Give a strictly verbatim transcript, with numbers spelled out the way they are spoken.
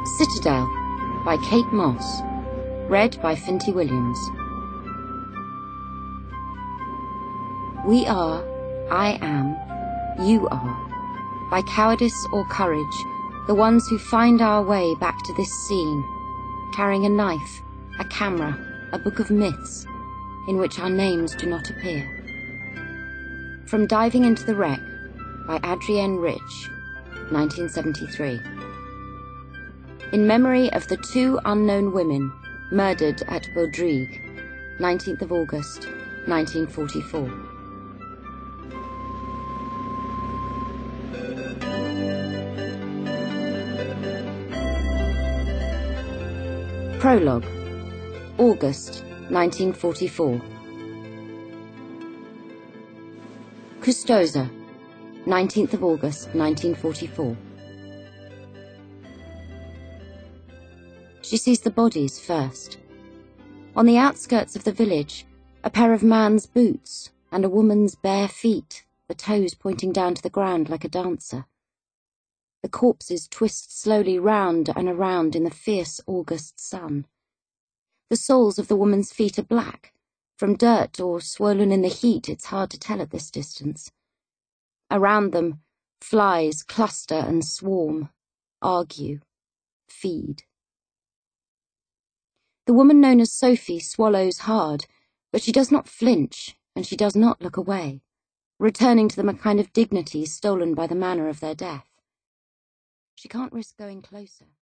Citadel by Kate Moss. Read by Finty Williams. We are, I am, you are, by cowardice or courage, the ones who find our way back to this scene, carrying a knife, a camera, a book of myths, in which our names do not appear. From Diving into the Wreck by Adrienne Rich, nineteen seventy-three. In memory of the two unknown women murdered at Baudrigue, nineteenth of August, nineteen forty-four. Prologue. August, nineteen forty-four. Custoza, nineteenth of August, nineteen forty-four. She sees the bodies first. On the outskirts of the village, a pair of man's boots and a woman's bare feet, the toes pointing down to the ground like a dancer. The corpses twist slowly round and around in the fierce August sun. The soles of the woman's feet are black. From dirt or swollen in the heat, it's hard to tell at this distance. Around them, flies cluster and swarm, argue, feed. The woman known as Sophie swallows hard, but she does not flinch, and she does not look away, returning to them a kind of dignity stolen by the manner of their death. She can't risk going closer.